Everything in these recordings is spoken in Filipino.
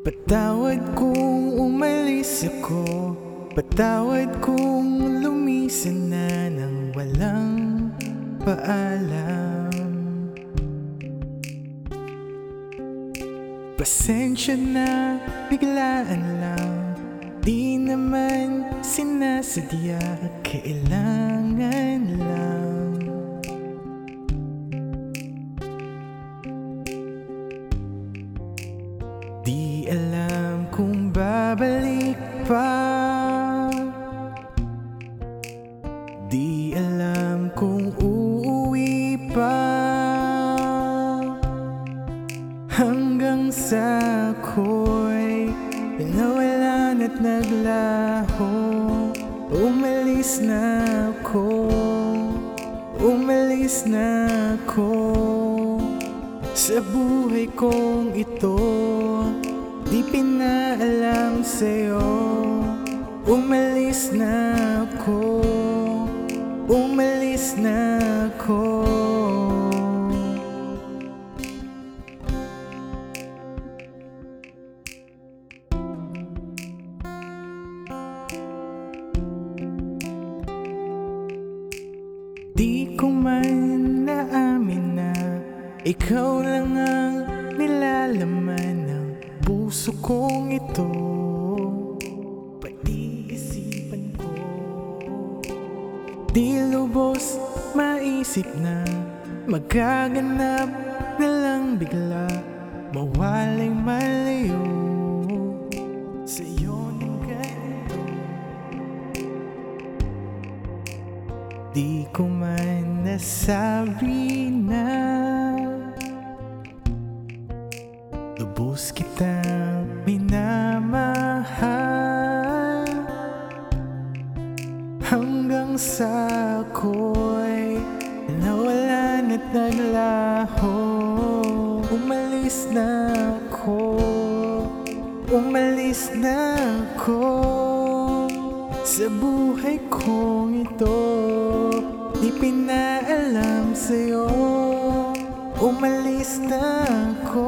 Patawad kung umalis ako, patawad kung lumisan na nang walang paalam. Pasensya na, biglaan lang, di naman sinasadya, kailangan lang. Di alam kung babalik pa, di alam kung uuwi pa, hanggang sa ako'y nawalan at naglaho. Umalis na ako, umalis na ako sa buhay kong ito, di pinaalam sa'yo. Umalis na ako, umalis na ako. Di ko man naamin na ikaw lang ang nilalaman ng puso kong ito, pati isipan ko. Di lubos maisip na magaganap na lang bigla, mawalang malayo sa'yo ng ganito. Di ko man nasabi na lubos kitang minamahal, hanggang sa ako'y nawalan at naglaho. Umalis na ako, umalis na ako sa buhay kong ito, di pinaalam sa'yo. Umalis na ako,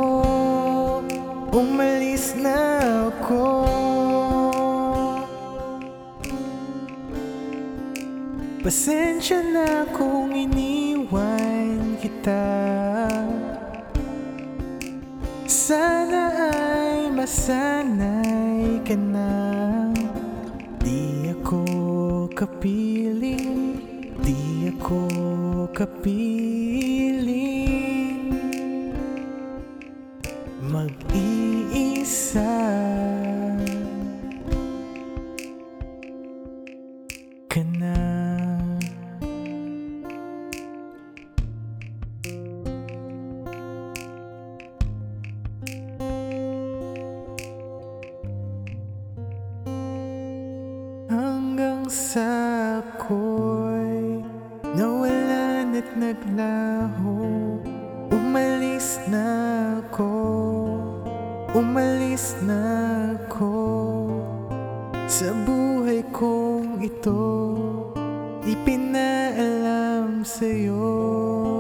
umalis na ako. Pasensya na kung iniwan kita, sana ay masanay ka na. Di ako kapiling, di ako kapiling mag-iisa ka na. Hanggang sa ako'y nawalan at naglaho. Umalis na ako, umalis na ako sa buhay kong ito, di pinaalam sa'yo.